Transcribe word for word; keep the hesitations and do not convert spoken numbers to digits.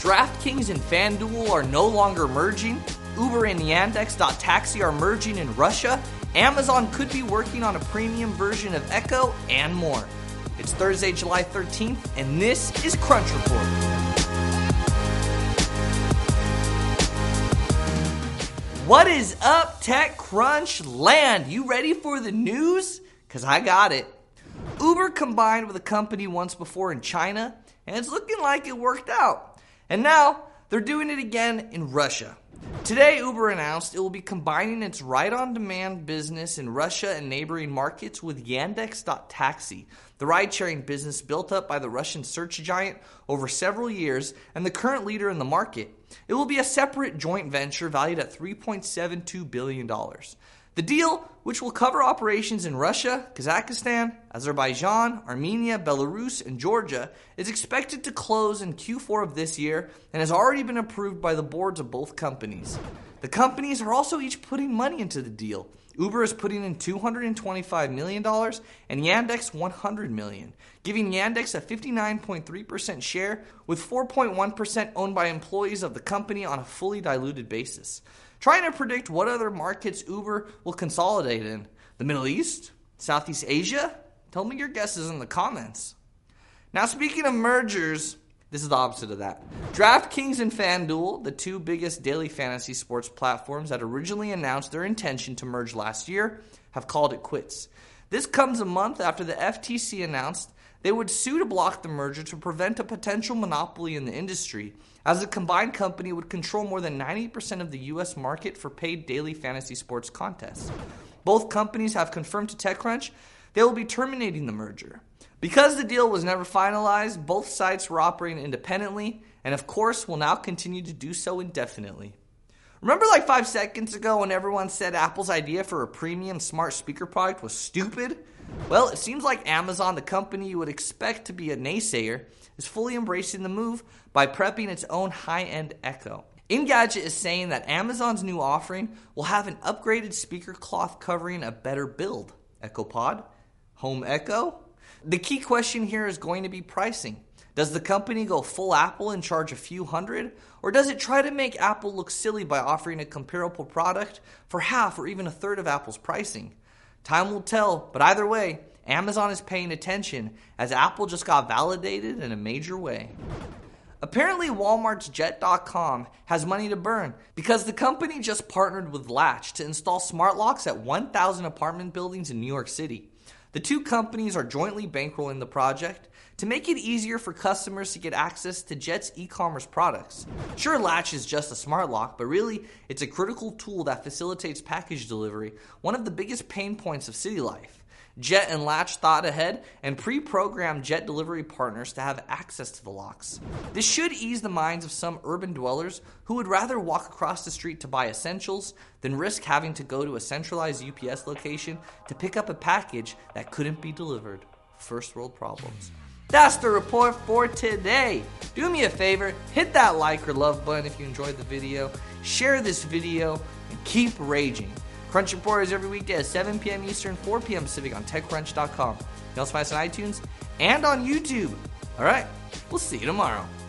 DraftKings and FanDuel are no longer merging. Uber and Yandex.Taxi are merging in Russia. Amazon could be working on a premium version of Echo, and more. It's Thursday, July thirteenth, and this is Crunch Report. What is up, TechCrunch land? You ready for the news? Because I got it. Uber combined with a company once before in China, and it's looking like it worked out. And now, they're doing it again in Russia. Today, Uber announced it will be combining its ride-on-demand business in Russia and neighboring markets with Yandex.Taxi, the ride-sharing business built up by the Russian search giant over several years and the current leader in the market. It will be a separate joint venture valued at three point seven two billion dollars. The deal, which will cover operations in Russia, Kazakhstan, Azerbaijan, Armenia, Belarus, and Georgia, is expected to close in Q four of this year and has already been approved by the boards of both companies. The companies are also each putting money into the deal. Uber is putting in two hundred twenty-five million dollars and Yandex one hundred million dollars, giving Yandex a fifty-nine point three percent share with four point one percent owned by employees of the company on a fully diluted basis. Trying to predict what other markets Uber will consolidate in. The Middle East? Southeast Asia? Tell me your guesses in the comments. Now, speaking of mergers, this is the opposite of that. DraftKings and FanDuel, the two biggest daily fantasy sports platforms that originally announced their intention to merge last year, have called it quits. This comes a month after the F T C announced they would sue to block the merger to prevent a potential monopoly in the industry, as the combined company would control more than ninety percent of the U S market for paid daily fantasy sports contests. Both companies have confirmed to TechCrunch they will be terminating the merger. Because the deal was never finalized, both sites were operating independently, and of course will now continue to do so indefinitely. Remember like five seconds ago when everyone said Apple's idea for a premium smart speaker product was stupid? Well, it seems like Amazon, the company you would expect to be a naysayer, is fully embracing the move by prepping its own high-end Echo. Engadget is saying that Amazon's new offering will have an upgraded speaker cloth covering a better build. Echo Pod? Home Echo? The key question here is going to be pricing. Does the company go full Apple and charge a few hundred? Or does it try to make Apple look silly by offering a comparable product for half or even a third of Apple's pricing? Time will tell, but either way, Amazon is paying attention as Apple just got validated in a major way. Apparently, Walmart's Jet dot com has money to burn because the company just partnered with Latch to install smart locks at one thousand apartment buildings in New York City. The two companies are jointly bankrolling the project to make it easier for customers to get access to Jet's e-commerce products. Sure, Latch is just a smart lock, but really, it's a critical tool that facilitates package delivery, one of the biggest pain points of city life. Jet and Latch thought ahead and pre-programmed Jet delivery partners to have access to the locks. This should ease the minds of some urban dwellers who would rather walk across the street to buy essentials than risk having to go to a centralized U P S location to pick up a package that couldn't be delivered. First world problems. That's the report for today. Do me a favor, hit that like or love button if you enjoyed the video, share this video, and keep raging. Crunch Report is every weekday at seven p.m. Eastern, four p.m. Pacific on TechCrunch dot com. You can also find us on iTunes and on YouTube. All right, we'll see you tomorrow.